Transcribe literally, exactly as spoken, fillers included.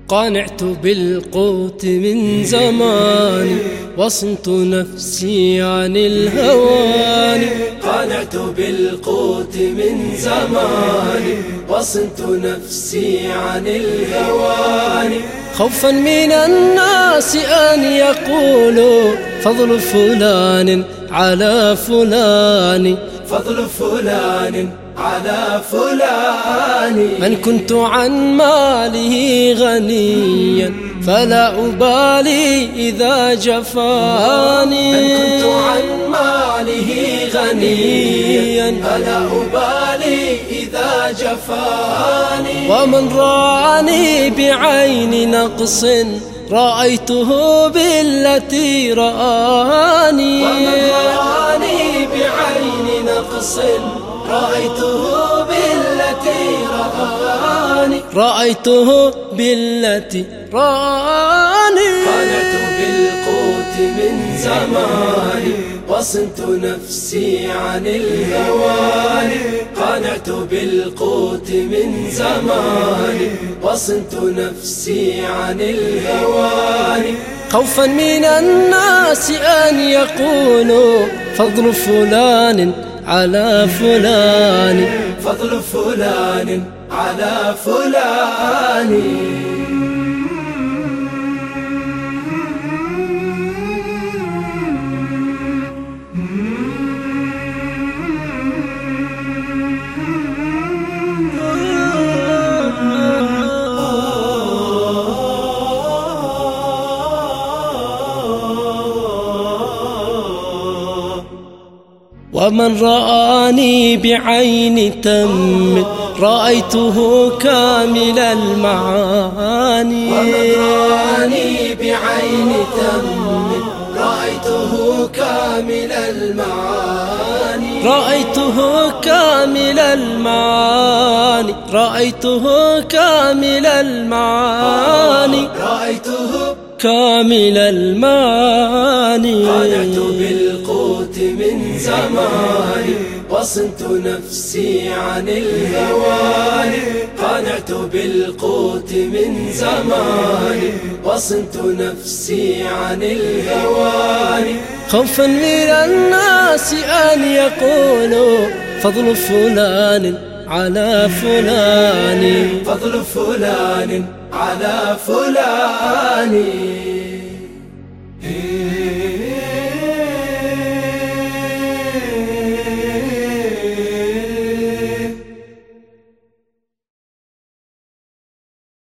قانعت بالقوت من زمان، وصنت نفسي عن الهوان. قانعت بالقوت من زمان، وصنت نفسي عن الهوان. خوفا من الناس أن يقولوا فضل فلان على فلان، فضل فلان على فلان. من كنت عن ماله غنيا فلا أبالي إذا جفاني. من كنت عن ماله غنيا فلا أبالي إذا جفاني. ومن رآني بعين نقص رأيته بالتي رآني. ومن رآني بعين نقص رأيته بالتي رآني. رأيته بالتي رآني. قانعت بالقوت من زمان، وصنت نفسي عن الهوان. قانعت بالقوت من زمان، وصنت نفسي عن الهوان. خوفا من الناس أن يقولوا فضل فلان على فلان، فضل فلان على فلان. ومن رآني بعين تم رأيته كامل المعاني. ومن رآني بعين تم رأيته كامل المعاني. رأيته كامل المعاني. رأيته كامل المعاني. رأيته كامل المعاني. قانعت بالقوت من زمان، وصنت نفسي عن الهوان. قانعت بالقوت من زمان، وصنت نفسي عن الهوان. خوفا من الناس أن يقولوا فضل فلان على فلان، فضل فلان على فلان.